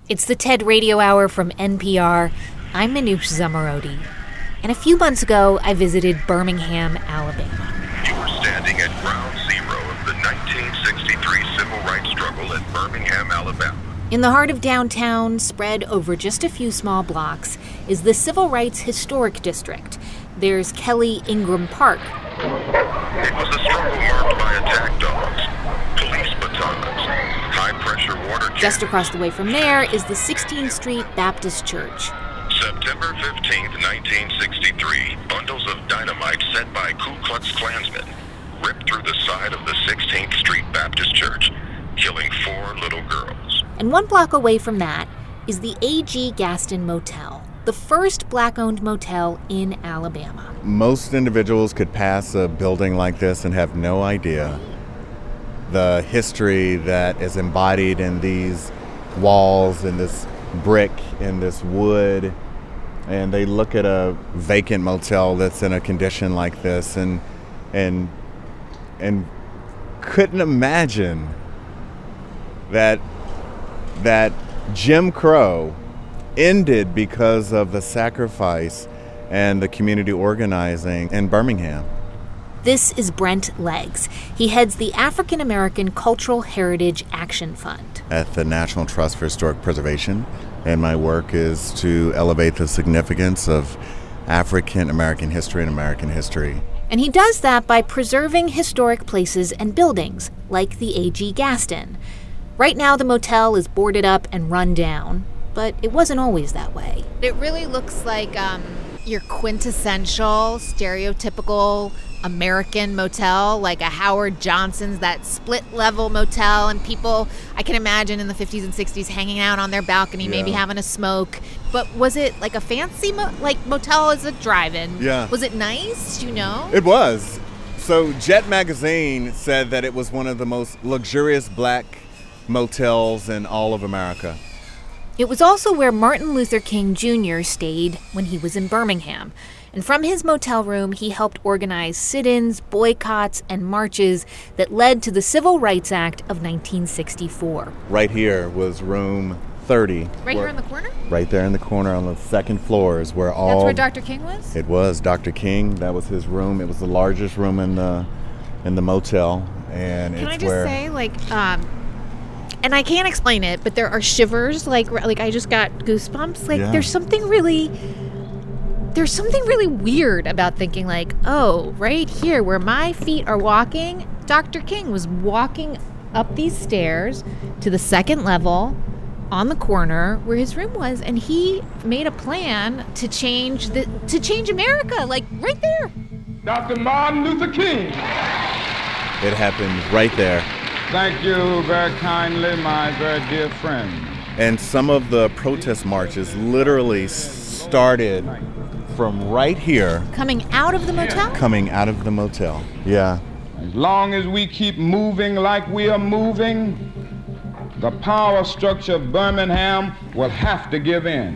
It's the TED Radio Hour from NPR. I'm Manoush Zomorodi. And a few months ago, I visited Birmingham, Alabama. You are standing at ground zero of the 1963 civil rights struggle at Birmingham, Alabama. In the heart of downtown, spread over just a few small blocks, is the Civil Rights Historic District. There's Kelly Ingram Park. It was a struggle marked by attack dogs, police batons, high-pressure water cannons. Just across the way from there is the 16th Street Baptist Church. September 15th, 1963, bundles of dynamite sent by Ku Klux Klansmen ripped through the side of the 16th Street Baptist Church, killing 4 little girls. And 1 block away from that is the A.G. Gaston Motel, the first black-owned motel in Alabama. Most individuals could pass a building like this and have no idea the history that is embodied in these walls, in this brick, in this wood. And they look at a vacant motel that's in a condition like this and couldn't imagine that Jim Crow ended because of the sacrifice and the community organizing in Birmingham. This is Brent Leggs. He heads the African American Cultural Heritage Action Fund at the National Trust for Historic Preservation, and my work is to elevate the significance of African American history and American history. And he does that by preserving historic places and buildings, like the A.G. Gaston. Right now, the motel is boarded up and run down, but it wasn't always that way. It really looks like your quintessential, stereotypical American motel, like a Howard Johnson's, that split-level motel, and people, I can imagine in the 50s and 60s hanging out on their balcony, maybe having a smoke. But was it like a fancy motel as a drive-in? Yeah. Was it nice? Do you know? It was. So Jet Magazine said that it was one of the most luxurious black motels in all of America. It was also where Martin Luther King Jr. stayed when he was in Birmingham. And from his motel room, he helped organize sit-ins, boycotts, and marches that led to the Civil Rights Act of 1964. Right here was room 30. Right here in the corner? Right there in the corner on the second floor is where all... That's where Dr. King was? It was Dr. King. That was his room. It was the largest room in the motel. And Can it's I just where... say, and I can't explain it, but there are shivers, like I just got goosebumps. There's something really weird about thinking oh, right here where my feet are walking, Dr. King was walking up these stairs to the second level on the corner where his room was, and he made a plan to change America, right there. Dr. Martin Luther King. It happened right there. Thank you very kindly, my very dear friend. And some of the protest marches literally started from right here. Coming out of the motel? Coming out of the motel, yeah. As long as we keep moving like we are moving, the power structure of Birmingham will have to give in.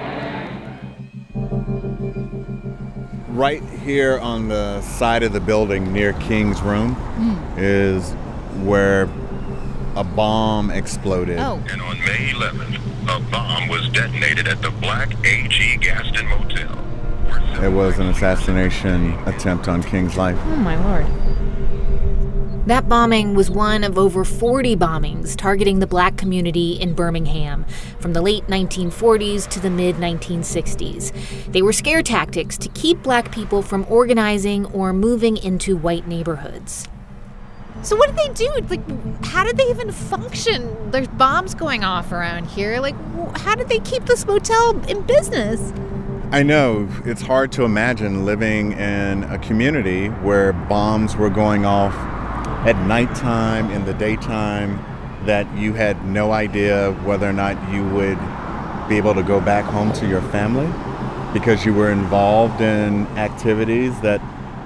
Right here on the side of the building near King's room is where a bomb exploded. Oh. And on May 11th, a bomb was detonated at the Black A.G. Gaston Motel. It was an assassination attempt on King's life. Oh, my Lord. That bombing was one of over 40 bombings targeting the black community in Birmingham from the late 1940s to the mid-1960s. They were scare tactics to keep black people from organizing or moving into white neighborhoods. So what did they do? How did they even function? There's bombs going off around here. How did they keep this motel in business? I know. It's hard to imagine living in a community where bombs were going off at nighttime, in the daytime, that you had no idea whether or not you would be able to go back home to your family because you were involved in activities that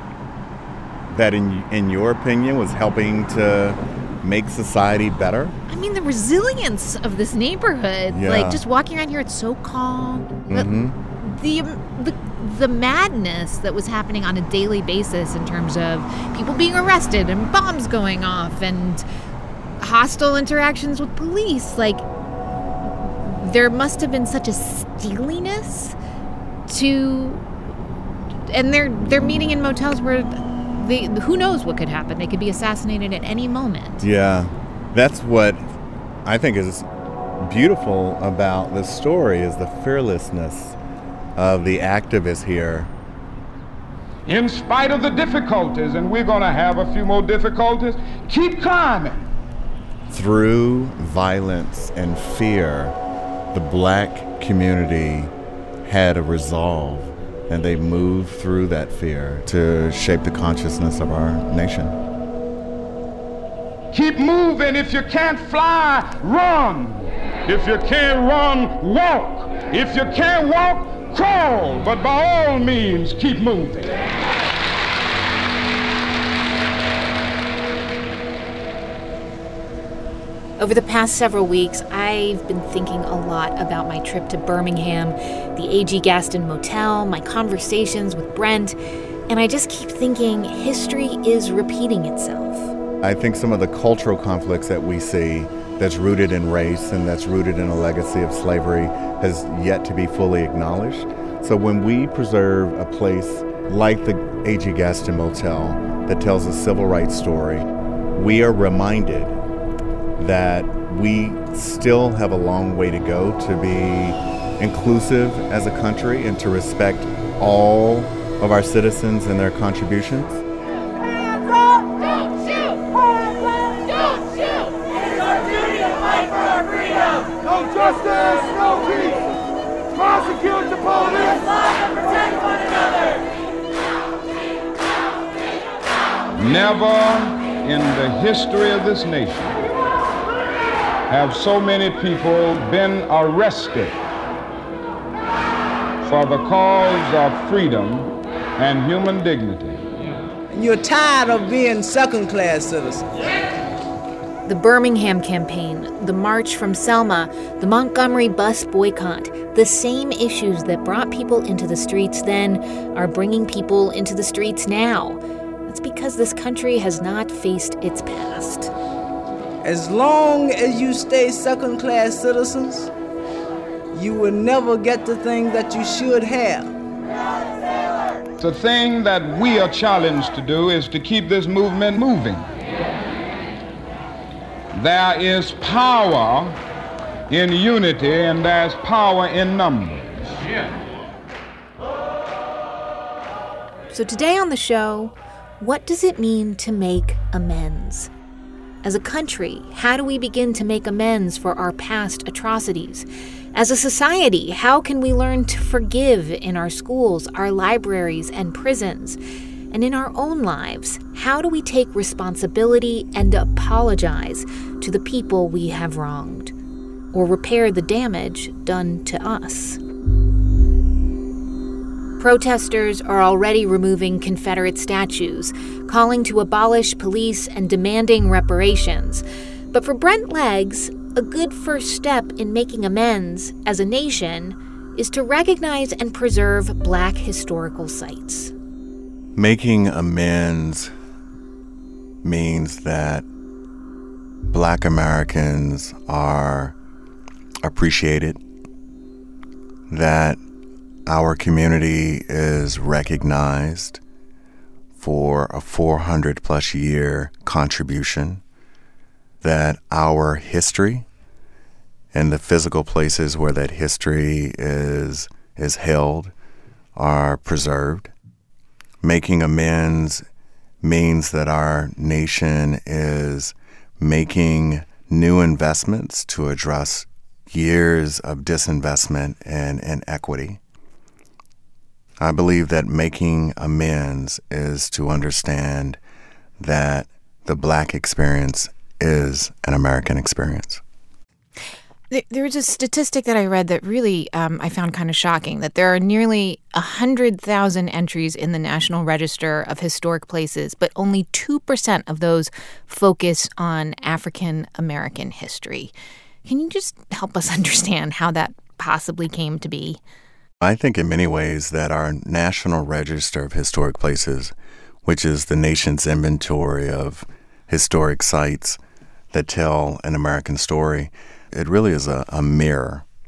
in your opinion was helping to make society better. I mean, the resilience of this neighborhood, just walking around here, it's so calm. The madness that was happening on a daily basis in terms of people being arrested and bombs going off and hostile interactions with police, there must have been such a steeliness to, and they're meeting in motels where who knows what could happen. They could be assassinated at any moment. Yeah, that's what I think is beautiful about this story, is the fearlessness of the activists here. In spite of the difficulties, and we're going to have a few more difficulties, keep climbing. Through violence and fear, the black community had a resolve, and they moved through that fear to shape the consciousness of our nation. Keep moving. If you can't fly, run. If you can't run, walk. If you can't walk, crawl. But by all means, keep moving. Over the past several weeks, I've been thinking a lot about my trip to Birmingham, the A.G. Gaston Motel, my conversations with Brent, and I just keep thinking history is repeating itself. I think some of the cultural conflicts that we see that's rooted in race and that's rooted in a legacy of slavery has yet to be fully acknowledged. So when we preserve a place like the A.G. Gaston Motel that tells a civil rights story, we are reminded that we still have a long way to go to be inclusive as a country and to respect all of our citizens and their contributions. Hands up! Don't shoot! Hands up! Don't shoot! It is our duty to fight for our freedom! No justice, no peace! Prosecute the police! Live and protect one another! Never in the history of this nation have so many people been arrested for the cause of freedom and human dignity. You're tired of being second-class citizens. The Birmingham campaign, the March from Selma, the Montgomery bus boycott, the same issues that brought people into the streets then are bringing people into the streets now. That's because this country has not faced its past. As long as you stay second-class citizens, you will never get the thing that you should have. The thing that we are challenged to do is to keep this movement moving. There is power in unity and there's power in numbers. So today on the show, what does it mean to make amends? As a country, how do we begin to make amends for our past atrocities? As a society, how can we learn to forgive in our schools, our libraries, and prisons? And in our own lives, how do we take responsibility and apologize to the people we have wronged, or repair the damage done to us? Protesters are already removing Confederate statues, calling to abolish police and demanding reparations. But for Brent Leggs, a good first step in making amends as a nation is to recognize and preserve Black historical sites. Making amends means that Black Americans are appreciated, that our community is recognized for a 400-plus year contribution, that our history and the physical places where that history is held are preserved. Making amends means that our nation is making new investments to address years of disinvestment and inequity. I believe that making amends is to understand that the Black experience is an American experience. There was a statistic that I read that really I found kind of shocking, that there are nearly 100,000 entries in the National Register of Historic Places, but only 2% of those focus on African American history. Can you just help us understand how that possibly came to be? I think in many ways that our National Register of Historic Places, which is the nation's inventory of historic sites that tell an American story, it really is a mirror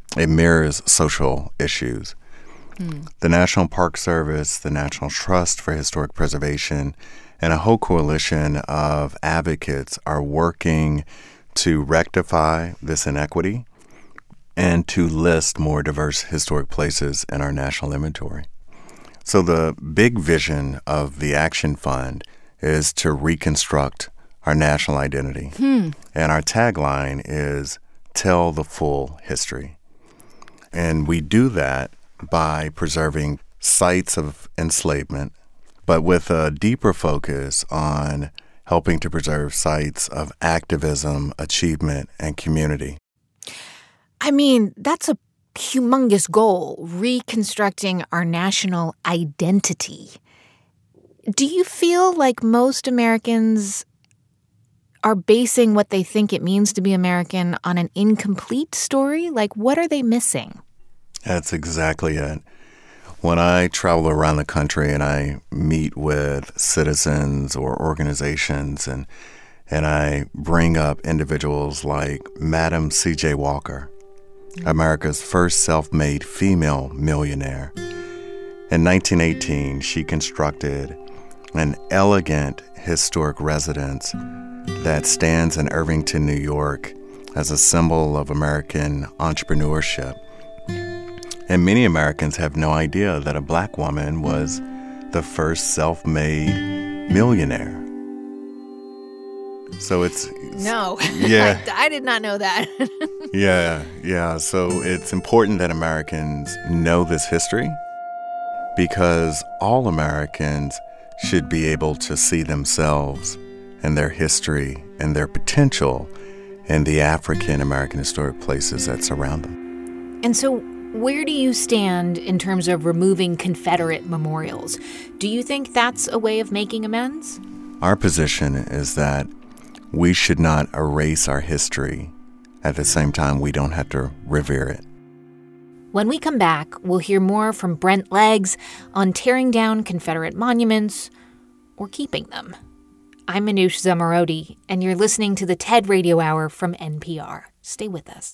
it mirrors social issues. The National Park Service, the National Trust for Historic Preservation, and a whole coalition of advocates are working to rectify this inequity and to list more diverse historic places in our national inventory. So the big vision of the Action Fund is to reconstruct our national identity. And our tagline is, "Tell the full history." And we do that by preserving sites of enslavement, but with a deeper focus on helping to preserve sites of activism, achievement, and community. I mean, that's a humongous goal, reconstructing our national identity. Do you feel like most Americans are basing what they think it means to be American on an incomplete story? Like, what are they missing? That's exactly it. When I travel around the country and I meet with citizens or organizations and I bring up individuals like Madam C.J. Walker, America's first self-made female millionaire. In 1918, she constructed an elegant historic residence that stands in Irvington, New York, as a symbol of American entrepreneurship. And many Americans have no idea that a black woman was the first self-made millionaire. So it's No. Yeah. I did not know that. Yeah. So it's important that Americans know this history because all Americans should be able to see themselves and their history and their potential in the African American historic places that surround them. And so where do you stand in terms of removing Confederate memorials? Do you think that's a way of making amends? Our position is that we should not erase our history. At the same time, we don't have to revere it. When we come back, we'll hear more from Brent Leggs on tearing down Confederate monuments or keeping them. I'm Manoush Zomorodi, and you're listening to the TED Radio Hour from NPR. Stay with us.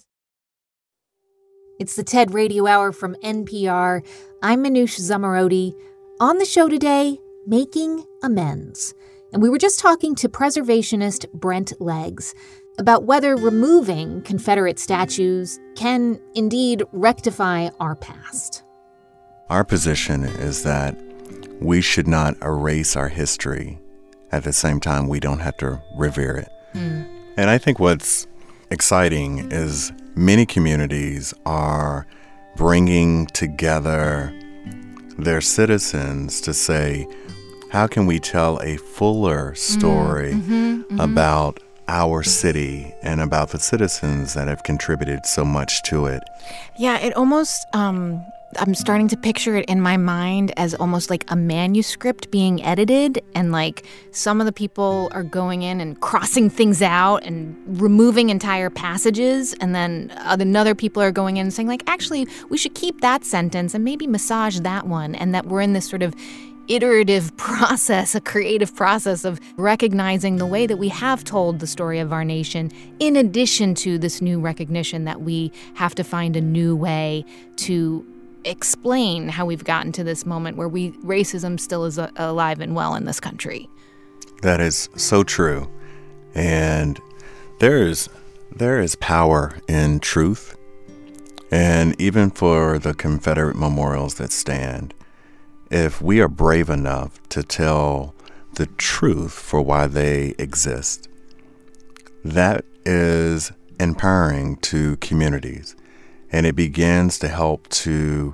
It's the TED Radio Hour from NPR. I'm Manoush Zomorodi. On the show today, making amends. And we were just talking to preservationist Brent Leggs about whether removing Confederate statues can indeed rectify our past. Our position is that we should not erase our history. At the same time, we don't have to revere it. And I think what's exciting is many communities are bringing together their citizens to say, how can we tell a fuller story about our city and about the citizens that have contributed so much to it? Yeah, it almost, I'm starting to picture it in my mind as almost like a manuscript being edited, and like some of the people are going in and crossing things out and removing entire passages, and then other people are going in and saying like, actually, we should keep that sentence and maybe massage that one, and that we're in this sort of iterative process, a creative process of recognizing the way that we have told the story of our nation, in addition to this new recognition that we have to find a new way to explain how we've gotten to this moment where racism still is alive and well in this country. That is so true. And there is power in truth. And even for the Confederate memorials that stand, if we are brave enough to tell the truth for why they exist, that is empowering to communities. And it begins to help to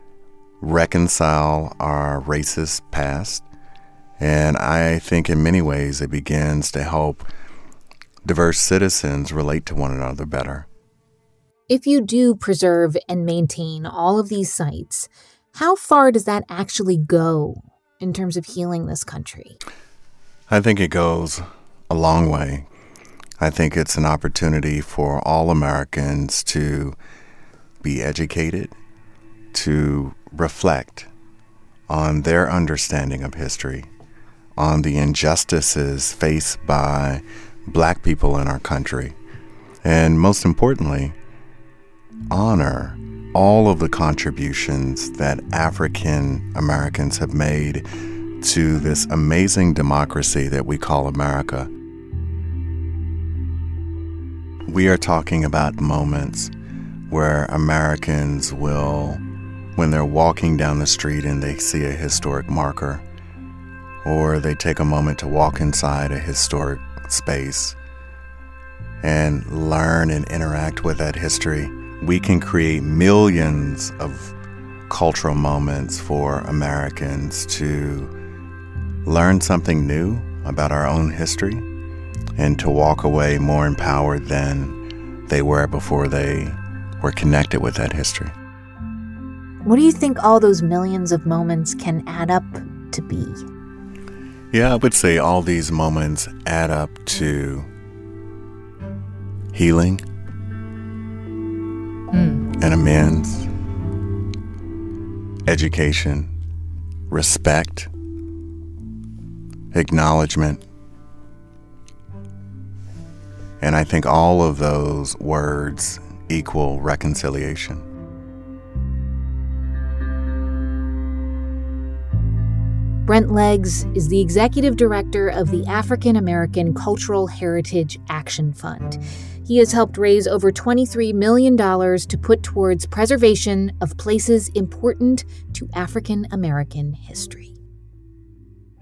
reconcile our racist past. And I think in many ways it begins to help diverse citizens relate to one another better. If you do preserve and maintain all of these sites, how far does that actually go in terms of healing this country? I think it goes a long way. I think it's an opportunity for all Americans to be educated, to reflect on their understanding of history, on the injustices faced by Black people in our country, and most importantly, honor all of the contributions that African Americans have made to this amazing democracy that we call America. We are talking about moments where Americans will, when they're walking down the street and they see a historic marker, or they take a moment to walk inside a historic space and learn and interact with that history, we can create millions of cultural moments for Americans to learn something new about our own history and to walk away more empowered than they were before they were connected with that history. What do you think all those millions of moments can add up to be? Yeah, I would say all these moments add up to healing and amends, education, respect, acknowledgement. And I think all of those words equal reconciliation. Brent Leggs is the executive director of the African American Cultural Heritage Action Fund. He has helped raise over $23 million to put towards preservation of places important to African American history.